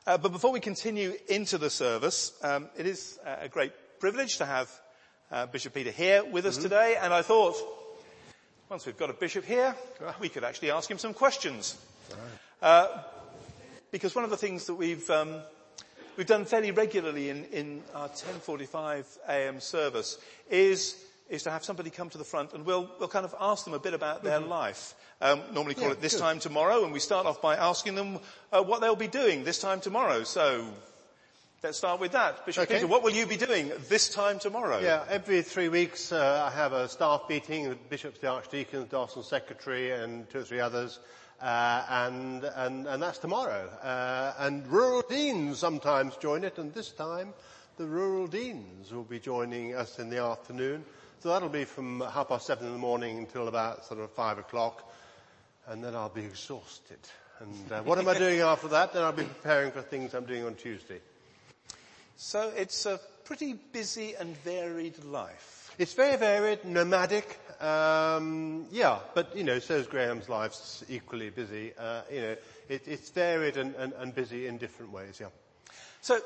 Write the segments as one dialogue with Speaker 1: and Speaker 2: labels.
Speaker 1: But before we continue into the service, it is a great privilege to have Bishop Peter here with us today. And I thought, once we've got a bishop here, we could actually ask him some questions. Because one of the things that we've done fairly regularly in our 10:45 a.m. service is to have somebody come to the front and we'll kind of ask them a bit about their life. Normally call it This Time Tomorrow, and we start off by asking them what they'll be doing this time tomorrow. So let's start with that. Bishop Peter, what will you be doing this time tomorrow?
Speaker 2: Yeah, every 3 weeks I have a staff meeting with bishops, the archdeacons, Dawson Secretary and 2 or 3 others. And that's tomorrow. And rural deans sometimes join it, and this time the rural deans will be joining us in the afternoon. So that'll be from 7:30 in the morning until about sort of 5 o'clock, and then I'll be exhausted. And what am I doing after that? Then I'll be preparing for things I'm doing on Tuesday.
Speaker 1: So it's a pretty busy and varied life.
Speaker 2: It's very varied, nomadic. But so is Graham's life's equally busy. It's varied and busy in different ways. Yeah.
Speaker 1: So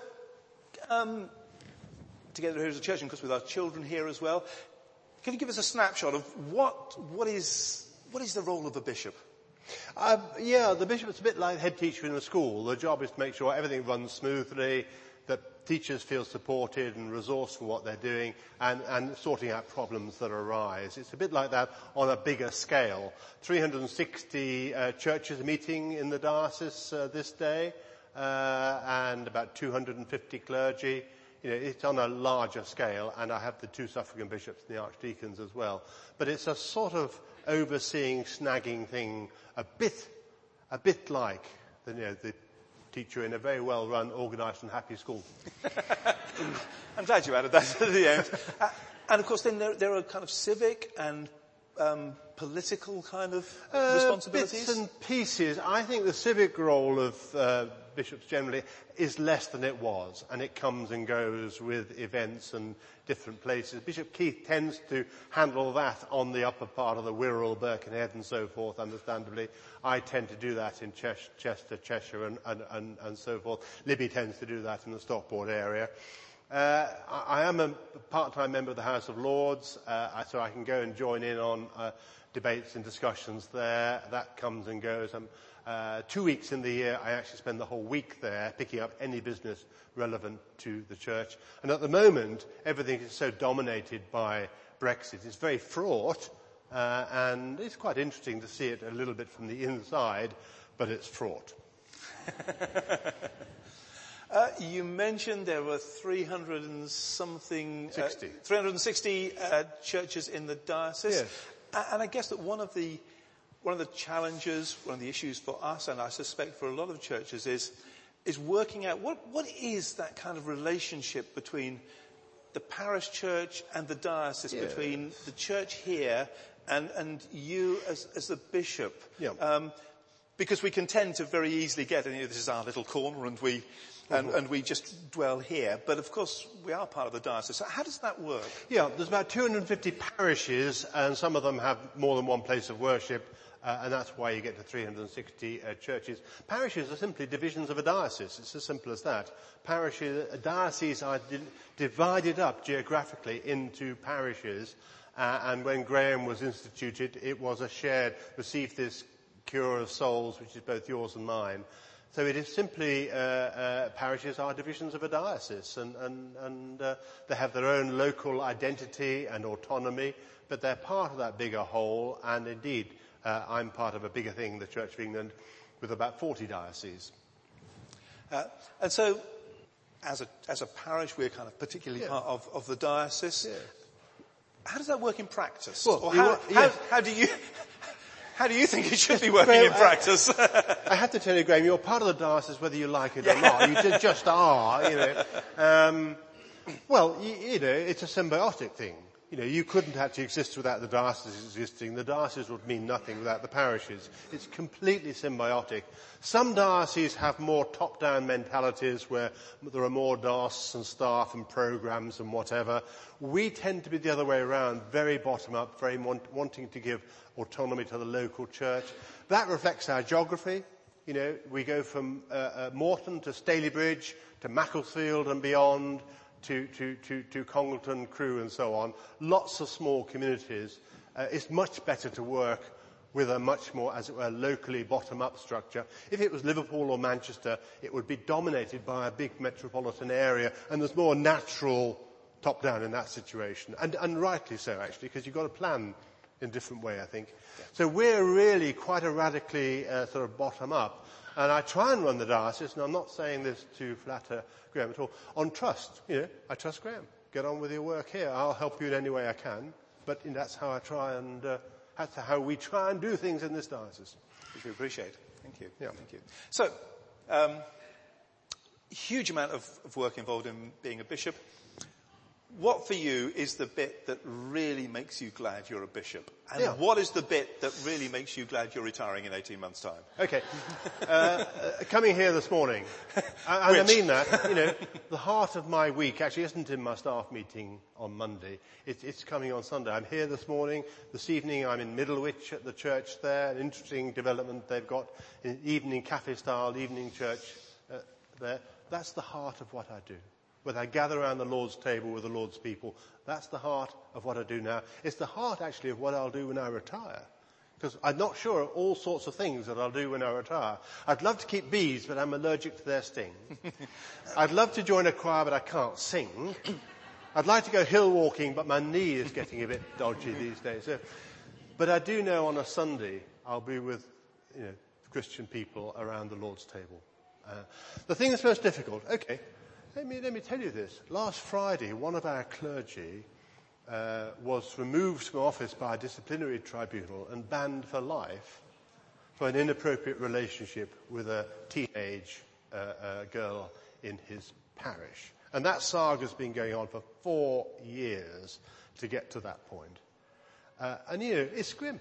Speaker 1: together here as a church, and of course with our children here as well, can you give us a snapshot of what is the role of a bishop?
Speaker 2: The bishop's a bit like head teacher in a school. The job is to make sure everything runs smoothly, that teachers feel supported and resourced for what they're doing, and sorting out problems that arise. It's a bit like that on a bigger scale. 360 churches meeting in the diocese this day, and about 250 clergy. It's on a larger scale, and I have the 2 suffragan bishops and the archdeacons as well. But it's a sort of overseeing, snagging thing, a bit like the teacher in a very well-run, organised and happy school.
Speaker 1: I'm glad you added that at the end. And of course then there are kind of civic and political kind of responsibilities?
Speaker 2: Bits and pieces. I think the civic role of bishops generally is less than it was, and it comes and goes with events and different places. Bishop Keith tends to handle that on the upper part of the Wirral, Birkenhead and so forth, understandably. I tend to do that in Chester, Cheshire and so forth. Libby tends to do that in the Stockport area. I am a part-time member of the House of Lords, so I can go and join in on debates and discussions there. That comes and goes. 2 weeks in the year, I actually spend the whole week there picking up any business relevant to the church. And at the moment, everything is so dominated by Brexit. It's very fraught, and it's quite interesting to see it a little bit from the inside, but it's fraught.
Speaker 1: You mentioned there were 300 and something...
Speaker 2: 60.
Speaker 1: 360 churches in the diocese.
Speaker 2: Yes.
Speaker 1: And I guess that one of the challenges, one of the issues for us, and I suspect for a lot of churches, is working out what is that kind of relationship between the parish church and the diocese, between the church here and you as the bishop.
Speaker 2: Yeah.
Speaker 1: Because we can tend to very easily get, this is our little corner and we just dwell here. But of course, we are part of the diocese. So how does that work?
Speaker 2: Yeah, there's about 250 parishes, and some of them have more than one place of worship, and that's why you get to 360 churches. Parishes are simply divisions of a diocese. It's as simple as that. Dioceses are divided up geographically into parishes, and when Graham was instituted, it was a shared, receive this cure of souls, which is both yours and mine. So it is simply, parishes are divisions of a diocese, and they have their own local identity and autonomy, but they're part of that bigger whole, and indeed, I'm part of a bigger thing, the Church of England, with about 40 dioceses.
Speaker 1: And so, as a parish, we're kind of particularly part of the diocese.
Speaker 2: Yes.
Speaker 1: How does that work in practice?
Speaker 2: Well,
Speaker 1: or how do you think it should be working in practice?
Speaker 2: I have to tell you, Graham, you're part of the diocese whether you like it or not. You just are, it's a symbiotic thing. You couldn't actually exist without the diocese existing. The diocese would mean nothing without the parishes. It's completely symbiotic. Some dioceses have more top-down mentalities where there are more DOS and staff and programs and whatever. We tend to be the other way around, very bottom-up, very wanting to give autonomy to the local church. That reflects our geography. You know, we go from Moreton to Stalybridge to Macclesfield and beyond to Congleton, Crewe and so on. Lots of small communities. It's much better to work with a much more, as it were, locally bottom-up structure. If it was Liverpool or Manchester, it would be dominated by a big metropolitan area, and there's more natural top-down in that situation. And rightly so, actually, because you've got to plan in a different way, I think. Yeah. So we're really quite a radically sort of bottom-up. And I try and run the diocese, and I'm not saying this to flatter Graham at all, on trust. You know, I trust Graham. Get on with your work here. I'll help you in any way I can. But that's how I try and... that's how we try and do things in this diocese.
Speaker 1: Which we appreciate. Thank you.
Speaker 2: Yeah.
Speaker 1: Thank you. So, huge amount of work involved in being a bishop. What for you is the bit that really makes you glad you're a bishop? And what is the bit that really makes you glad you're retiring in 18 months' time?
Speaker 2: Okay. Coming here this morning, and I mean that, you know, the heart of my week actually isn't in my staff meeting on Monday. It's coming on Sunday. I'm here this morning. This evening I'm in Middlewich at the church there. An interesting development they've got. An evening cafe-style evening church there. That's the heart of what I do. When I gather around the Lord's table with the Lord's people, that's the heart of what I do now. It's the heart, actually, of what I'll do when I retire. Because I'm not sure of all sorts of things that I'll do when I retire. I'd love to keep bees, but I'm allergic to their sting. I'd love to join a choir, but I can't sing. I'd like to go hill walking, but my knee is getting a bit dodgy these days. So, but I do know on a Sunday I'll be with, you know, Christian people around the Lord's table. The thing that's most difficult, okay, let me tell you this. Last Friday, one of our clergy was removed from office by a disciplinary tribunal and banned for life for an inappropriate relationship with a teenage girl in his parish. And that saga's been going on for 4 years to get to that point. And, you know, it's grim.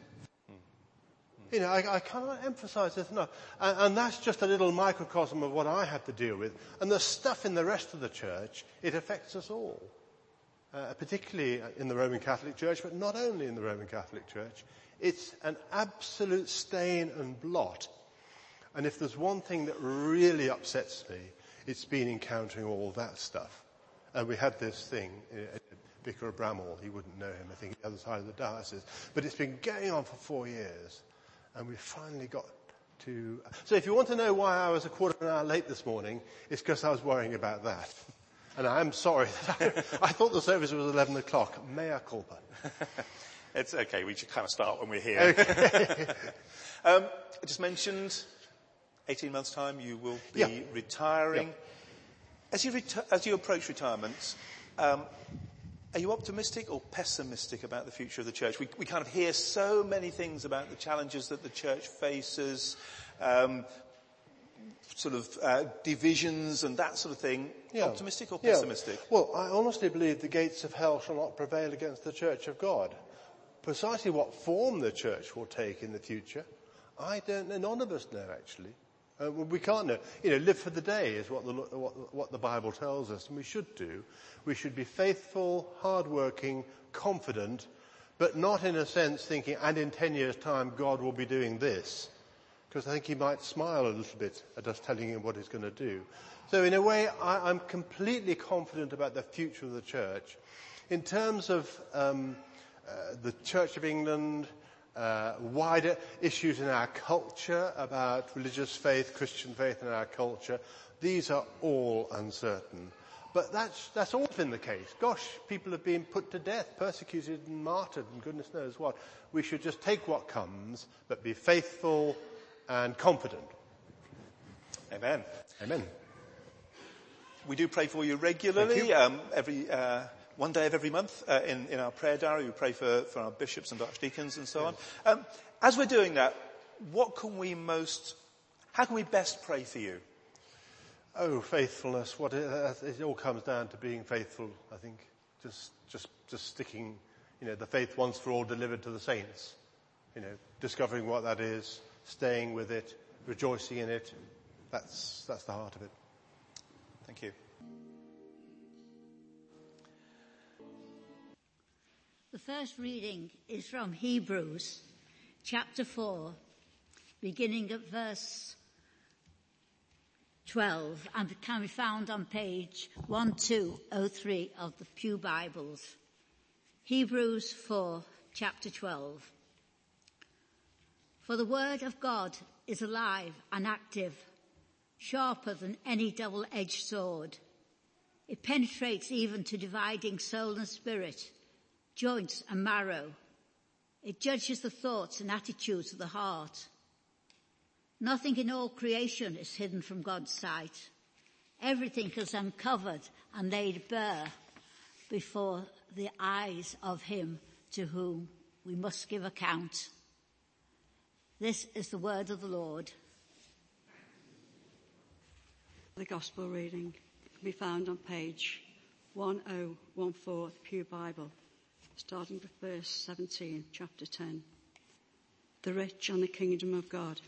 Speaker 2: You know, I cannot emphasize this enough. And that's just a little microcosm of what I had to deal with. And the stuff in the rest of the church, it affects us all. Particularly in the Roman Catholic Church, but not only in the Roman Catholic Church. It's an absolute stain and blot. And if there's one thing that really upsets me, it's been encountering all that stuff. And we had this thing, Vicar of Bramall, he wouldn't know him, I think, the other side of the diocese. But it's been going on for 4 years. And we finally got to... So if you want to know why I was a quarter of an hour late this morning, it's because I was worrying about that. And I'm sorry. I thought the service was 11 o'clock. Mea culpa.
Speaker 1: It's okay. We should kind of start when we're here. Okay. I just mentioned 18 months' time you will be retiring. Yeah. As you approach retirement, are you optimistic or pessimistic about the future of the church? We kind of hear so many things about the challenges that the church faces, divisions and that sort of thing. Yeah. Optimistic or pessimistic?
Speaker 2: Yeah. Well, I honestly believe the gates of hell shall not prevail against the Church of God. Precisely what form the church will take in the future, I don't know. None of us know, actually. We can't know. You know, live for the day is what the Bible tells us, and we should do. We should be faithful, hard-working, confident, but not in a sense thinking, and in 10 years' time God will be doing this. Because I think he might smile a little bit at us telling him what he's going to do. So in a way, I'm completely confident about the future of the church. In terms of the Church of England, wider issues in our culture about religious faith, Christian faith in our culture, these are all uncertain. But that's always been the case. Gosh, people have been put to death, persecuted and martyred and goodness knows what. We should just take what comes, but be faithful and confident.
Speaker 1: Amen.
Speaker 2: Amen.
Speaker 1: We do pray for you regularly. Every one day of every month in our prayer diary, we pray for our bishops and archdeacons and so on. As we're doing that, how can we best pray for you?
Speaker 2: Oh, faithfulness. It all comes down to being faithful, I think. Just sticking, you know, the faith once for all delivered to the saints. You know, discovering what that is, staying with it, rejoicing in it. That's the heart of it.
Speaker 1: Thank you.
Speaker 3: The first reading is from Hebrews, chapter 4, beginning at verse 12 and can be found on page 1203 of the Pew Bibles. Hebrews 4, chapter 12. For the word of God is alive and active, sharper than any double-edged sword. It penetrates even to dividing soul and spirit, joints and marrow. It judges the thoughts and attitudes of the heart. Nothing in all creation is hidden from God's sight. Everything is uncovered and laid bare before the eyes of him to whom we must give account. This is the word of the Lord.
Speaker 4: The Gospel reading can be found on page 1014 of the Pew Bible, starting with verse 17, chapter 10. The rich and the kingdom of God.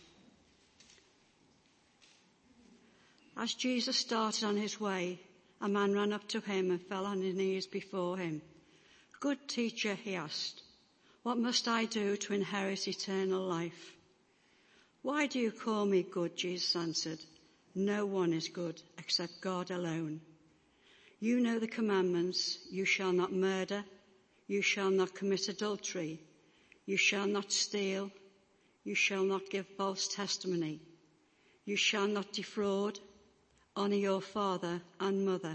Speaker 4: As Jesus started on his way, a man ran up to him and fell on his knees before him. Good teacher, he asked, what must I do to inherit eternal life? Why do you call me good? Jesus answered. No one is good except God alone. You know the commandments. You shall not murder. You shall not commit adultery. You shall not steal. You shall not give false testimony. You shall not defraud. Honor your father and mother.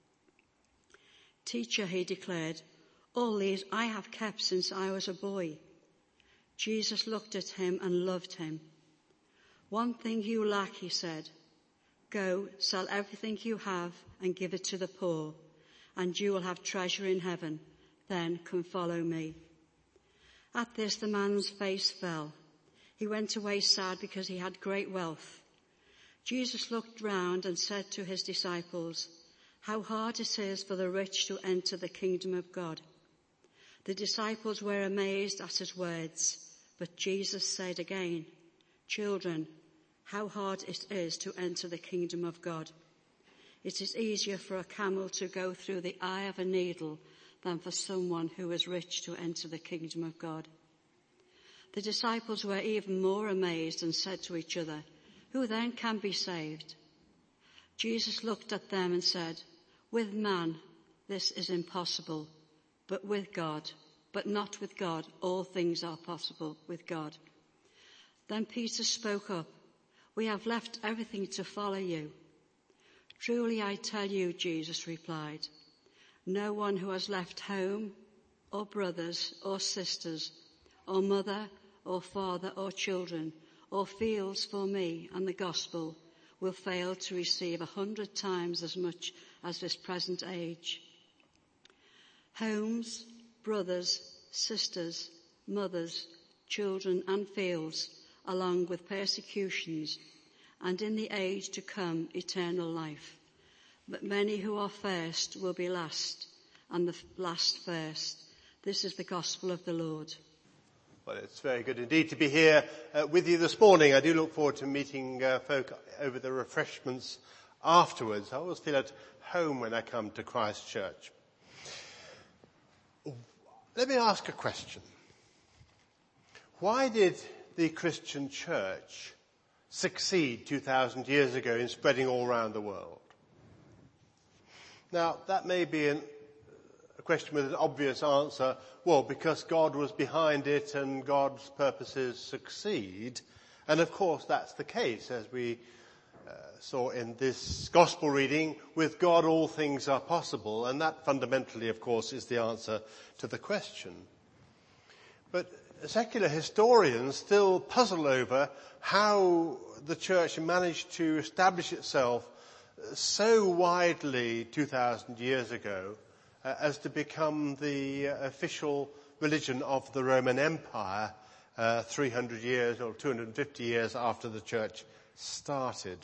Speaker 4: Teacher, he declared, all these I have kept since I was a boy. Jesus looked at him and loved him. One thing you lack, he said. Go, sell everything you have and give it to the poor, and you will have treasure in heaven. Then come follow me. At this, the man's face fell. He went away sad because he had great wealth. Jesus looked round and said to his disciples, how hard it is for the rich to enter the kingdom of God. The disciples were amazed at his words, but Jesus said again, children, how hard it is to enter the kingdom of God. It is easier for a camel to go through the eye of a needle than for someone who is rich to enter the kingdom of God. The disciples were even more amazed and said to each other, who then can be saved? Jesus looked at them and said, with man this is impossible, but not with God, all things are possible with God. Then Peter spoke up, we have left everything to follow you. Truly I tell you, Jesus replied, no one who has left home or brothers or sisters or mother or father or children or fields for me and the gospel will fail to receive 100 times as much as this present age. Homes, brothers, sisters, mothers, children and fields, along with persecutions, and in the age to come eternal life. But many who are first will be last, and the last first. This is the gospel of the Lord.
Speaker 2: Well, it's very good indeed to be here with you this morning. I do look forward to meeting folk over the refreshments afterwards. I always feel at home when I come to Christ Church. Let me ask a question. Why did the Christian church succeed 2,000 years ago in spreading all around the world? Now, that may be a question with an obvious answer. Well, because God was behind it and God's purposes succeed. And of course, that's the case, as we saw in this gospel reading. With God, all things are possible. And that fundamentally, of course, is the answer to the question. But secular historians still puzzle over how the church managed to establish itself so widely 2,000 years ago as to become the official religion of the Roman Empire 300 years or 250 years after the church started.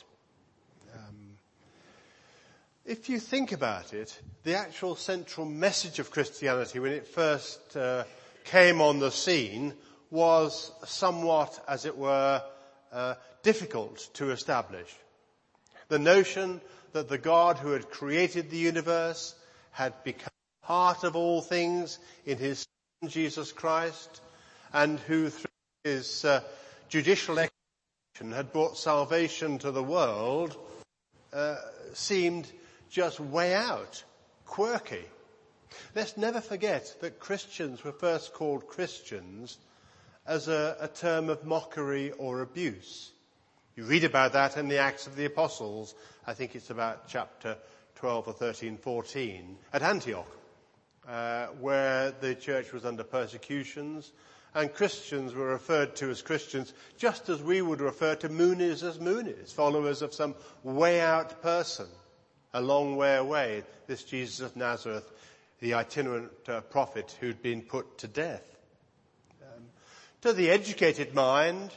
Speaker 2: If you think about it, the actual central message of Christianity when it first came on the scene was somewhat, as it were, difficult to establish. The notion that the God who had created the universe had become part of all things in his Son Jesus Christ, and who through his judicial execution had brought salvation to the world, seemed just way out, quirky. Let's never forget that Christians were first called Christians as a term of mockery or abuse. You read about that in the Acts of the Apostles. I think it's about chapter 12 or 13, 14, at Antioch, where the church was under persecutions, and Christians were referred to as Christians just as we would refer to Moonies as Moonies, followers of some way-out person, a long way away, this Jesus of Nazareth, the itinerant prophet who'd been put to death. To the educated mind,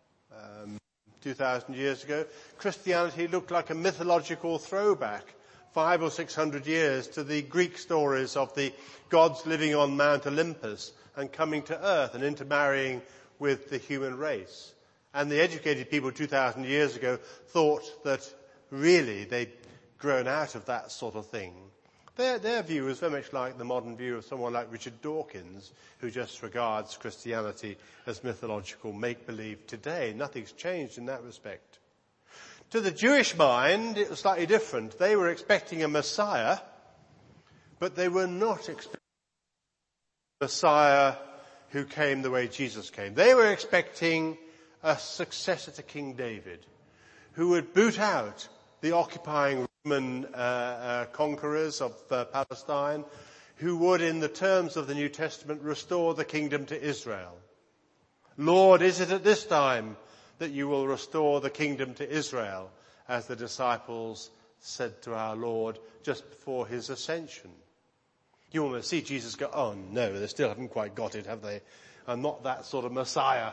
Speaker 2: 2,000 years ago, Christianity looked like a mythological throwback, 500 or 600 years to the Greek stories of the gods living on Mount Olympus and coming to earth and intermarrying with the human race. And the educated people 2,000 years ago thought that really they'd grown out of that sort of thing. Their view was very much like the modern view of someone like Richard Dawkins, who just regards Christianity as mythological make-believe today. Nothing's changed in that respect. To the Jewish mind, it was slightly different. They were expecting a Messiah, but they were not expecting a Messiah who came the way Jesus came. They were expecting a successor to King David, who would boot out the occupying Roman conquerors of Palestine, who would, in the terms of the New Testament, restore the kingdom to Israel. Lord, is it at this time that you will restore the kingdom to Israel, as the disciples said to our Lord just before his ascension? You almost see Jesus go, oh no, they still haven't quite got it, have they? I'm not that sort of Messiah.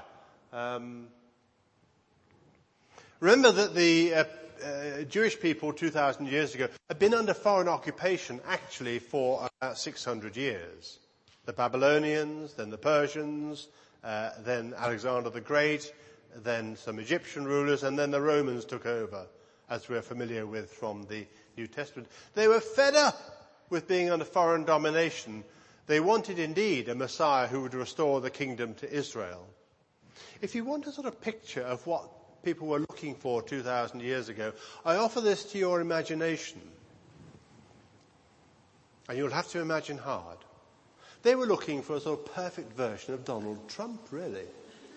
Speaker 2: Remember that the Jewish people 2,000 years ago had been under foreign occupation actually for about 600 years. The Babylonians, then the Persians, then Alexander the Great, then some Egyptian rulers, and then the Romans took over, as we're familiar with from the New Testament. They were fed up with being under foreign domination. They wanted indeed a Messiah who would restore the kingdom to Israel. If you want a sort of picture of what people were looking for 2,000 years ago, I offer this to your imagination. And you'll have to imagine hard. They were looking for a sort of perfect version of Donald Trump, really.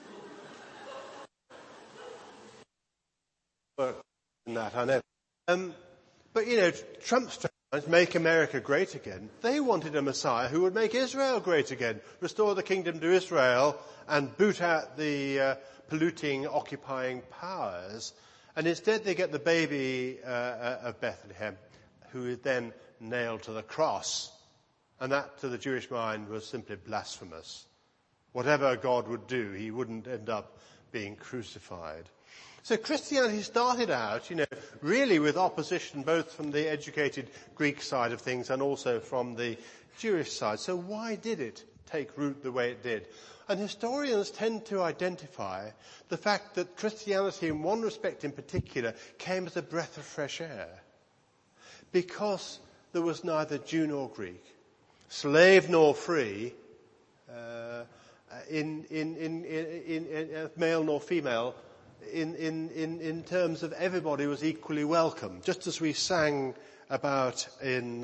Speaker 2: That I know. But, you know, Trump's trying to make America great again. They wanted a Messiah who would make Israel great again, restore the kingdom to Israel and boot out the polluting, occupying powers. And instead they get the baby of Bethlehem, who is then nailed to the cross. And that, to the Jewish mind, was simply blasphemous. Whatever God would do, he wouldn't end up being crucified. So Christianity started out, really with opposition both from the educated Greek side of things and also from the Jewish side. So why did it take root the way it did? And historians tend to identify the fact that Christianity, in one respect in particular, came as a breath of fresh air. Because there was neither Jew nor Greek, slave nor free, male nor female, in terms of everybody was equally welcome. Just as we sang about in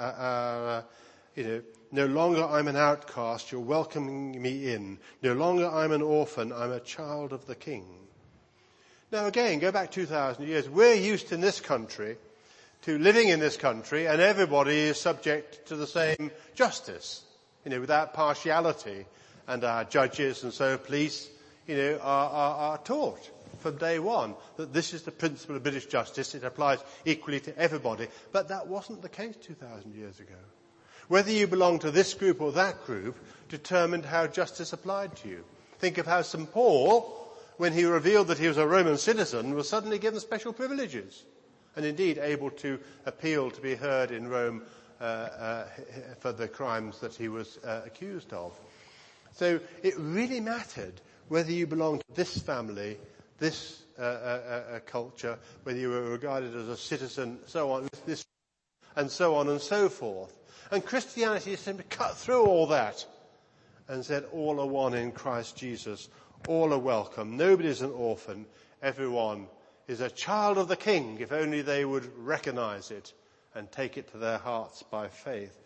Speaker 2: no longer I'm an outcast, you're welcoming me in. No longer I'm an orphan, I'm a child of the King. Now again, go back 2,000 years. We're used in this country to living in this country, and everybody is subject to the same justice, without partiality. And our judges and so police, are taught from day one that this is the principle of British justice. It applies equally to everybody. But that wasn't the case 2,000 years ago. Whether you belong to this group or that group determined how justice applied to you. Think of how St. Paul, when he revealed that he was a Roman citizen, was suddenly given special privileges and indeed able to appeal to be heard in Rome for the crimes that he was accused of. So it really mattered whether you belonged to this family, this culture, whether you were regarded as a citizen, so on, this, and so on and so forth. And Christianity simply cut through all that and said all are one in Christ Jesus, all are welcome, nobody's an orphan, everyone is a child of the King, if only they would recognize it and take it to their hearts by faith.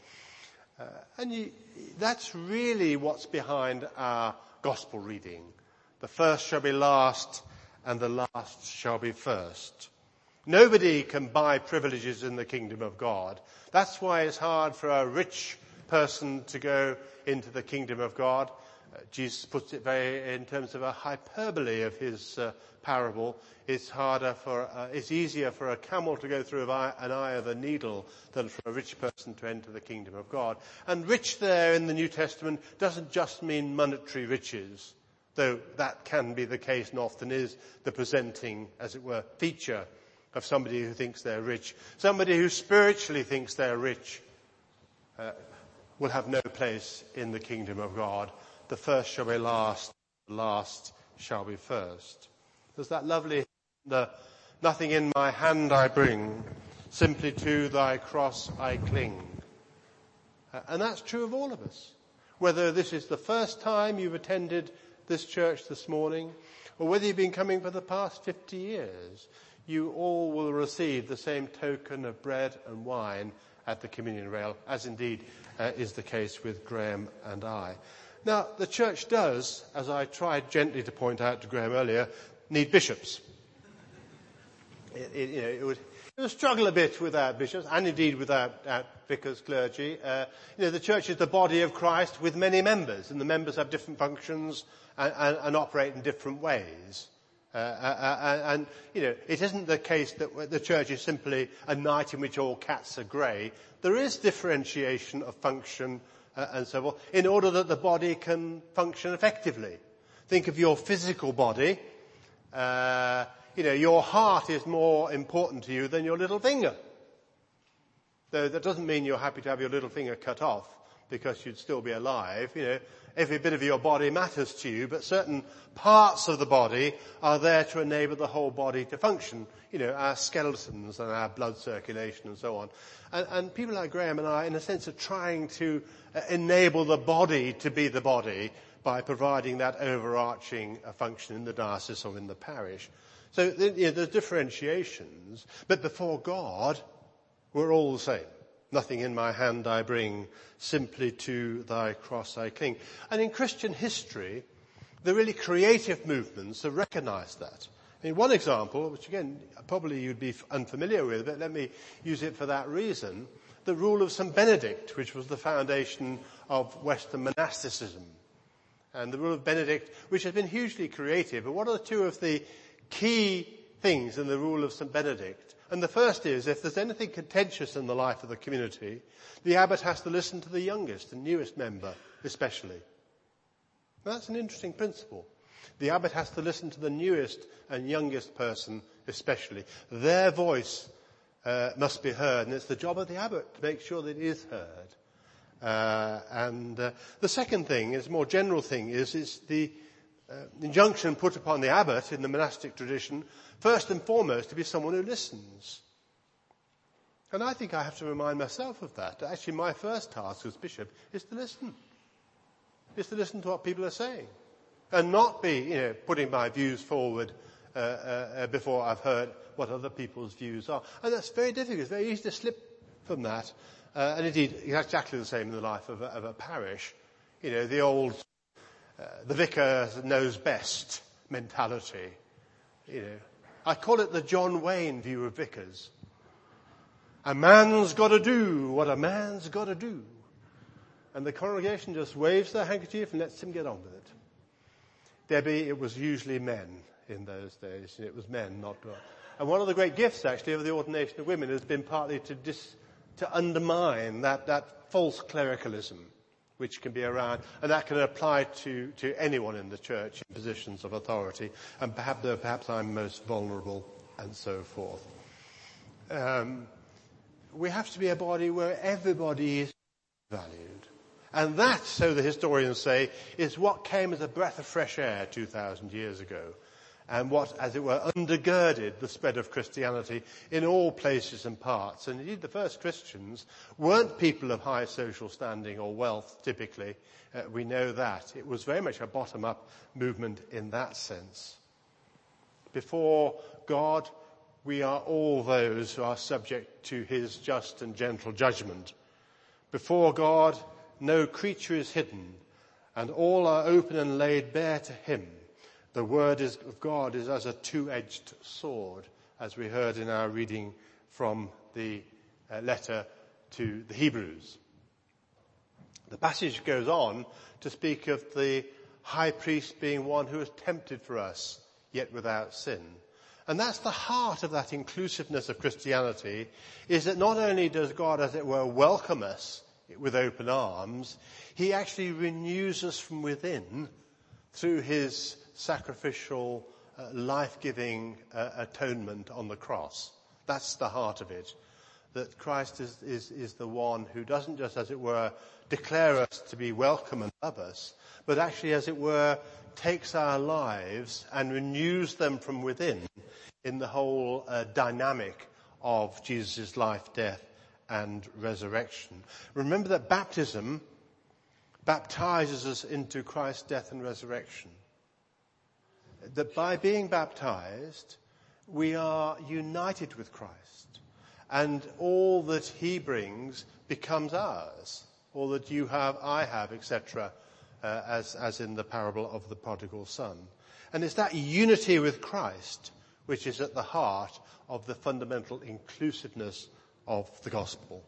Speaker 2: That's really what's behind our gospel reading. The first shall be last, and the last shall be first. Nobody can buy privileges in the kingdom of God. That's why it's hard for a rich person to go into the kingdom of God. Jesus puts it in terms of a hyperbole of his parable. It's easier for a camel to go through an eye of a needle than for a rich person to enter the kingdom of God. And rich there in the New Testament doesn't just mean monetary riches, though that can be the case and often is the presenting, as it were, feature of somebody who thinks they're rich. Somebody who spiritually thinks they're rich will have no place in the kingdom of God. The first shall be last, the last shall be first. There's that lovely, nothing in my hand I bring, simply to thy cross I cling. And that's true of all of us. Whether this is the first time you've attended this church this morning, or whether you've been coming for the past 50 years, you all will receive the same token of bread and wine at the communion rail, as indeed is the case with Graham and I. Now, the church does, as I tried gently to point out to Graham earlier, need bishops. It would struggle a bit without bishops, and indeed without vicars, clergy. The church is the body of Christ with many members, and the members have different functions and operate in different ways. It isn't the case that the church is simply a night in which all cats are grey. There is differentiation of function and so forth, in order that the body can function effectively. Think of your physical body. Your heart is more important to you than your little finger. Though that doesn't mean you're happy to have your little finger cut off, because you'd still be alive. Every bit of your body matters to you, but certain parts of the body are there to enable the whole body to function. Our skeletons and our blood circulation and so on. And people like Graham and I, in a sense, are trying to enable the body to be the body by providing that overarching function in the diocese or in the parish. So there's differentiations, but before God, we're all the same. Nothing in my hand I bring, simply to thy cross I cling. And in Christian history, the really creative movements have recognized that. One example, which again, probably you'd be unfamiliar with, but let me use it for that reason, the rule of St. Benedict, which was the foundation of Western monasticism. And the rule of Benedict, which has been hugely creative. But what are two of the key things in the rule of St. Benedict? And the first is, if there's anything contentious in the life of the community, the abbot has to listen to the youngest and newest member, especially. Now, that's an interesting principle. The abbot has to listen to the newest and youngest person, especially. Their voice must be heard, and it's the job of the abbot to make sure that it is heard. And the second thing, is a more general thing, is the injunction put upon the abbot in the monastic tradition, first and foremost, to be someone who listens. And I think I have to remind myself of that. Actually, my first task as bishop is to listen. Is to listen to what people are saying. And not be, putting my views forward before I've heard what other people's views are. And that's very difficult. It's very easy to slip from that. And indeed, it's exactly the same in the life of a parish. The old, the vicar knows best mentality. I call it the John Wayne view of vicars. A man's got to do what a man's got to do. And the congregation just waves their handkerchief and lets him get on with it. Debbie, it was usually men in those days. It was men, not women. And one of the great gifts, actually, of the ordination of women has been partly to undermine that false clericalism which can be around, and that can apply to anyone in the church in positions of authority, and perhaps I'm most vulnerable, and so forth. We have to be a body where everybody is valued. And that, so the historians say, is what came as a breath of fresh air 2,000 years ago, and what, as it were, undergirded the spread of Christianity in all places and parts. And indeed, the first Christians weren't people of high social standing or wealth, typically. We know that. It was very much a bottom-up movement in that sense. Before God, we are all those who are subject to his just and gentle judgment. Before God, no creature is hidden, and all are open and laid bare to him. The word of God is as a two-edged sword, as we heard in our reading from the letter to the Hebrews. The passage goes on to speak of the high priest being one who is tempted for us, yet without sin. And that's the heart of that inclusiveness of Christianity, is that not only does God, as it were, welcome us with open arms, he actually renews us from within through his sacrificial, life-giving atonement on the cross. That's the heart of it. That Christ is the one who doesn't just, as it were, declare us to be welcome and love us, but actually, as it were, takes our lives and renews them from within in the whole dynamic of Jesus' life, death, and resurrection. Remember that baptism baptizes us into Christ's death and resurrection. That by being baptized, we are united with Christ, and all that he brings becomes ours. All that you have, I have, etc., as in the parable of the prodigal son. And it's that unity with Christ which is at the heart of the fundamental inclusiveness of the gospel.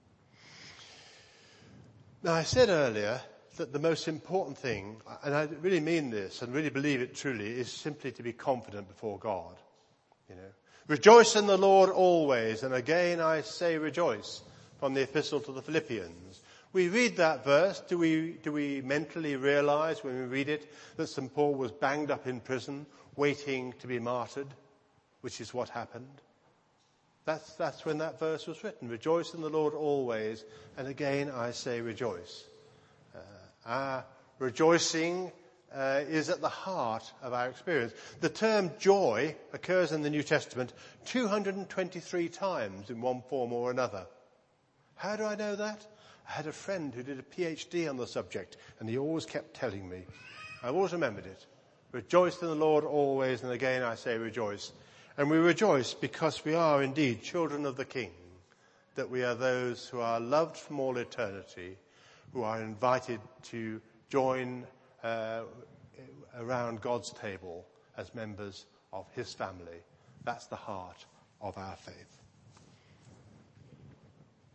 Speaker 2: Now, I said earlier that the most important thing, and I really mean this and really believe it truly, is simply to be confident before God. Rejoice in the Lord always, and again I say rejoice, from the epistle to the Philippians. We read that verse. Do we mentally realize when we read it that St. Paul was banged up in prison, waiting to be martyred, which is what happened? That's when that verse was written. Rejoice in the Lord always, and again I say rejoice. Our rejoicing is at the heart of our experience. The term joy occurs in the New Testament 223 times in one form or another. How do I know that? I had a friend who did a PhD on the subject, and he always kept telling me. I've always remembered it. Rejoice in the Lord always, and again I say rejoice. And we rejoice because we are indeed children of the King, that we are those who are loved from all eternity, who are invited to join around God's table as members of his family. That's the heart of our faith.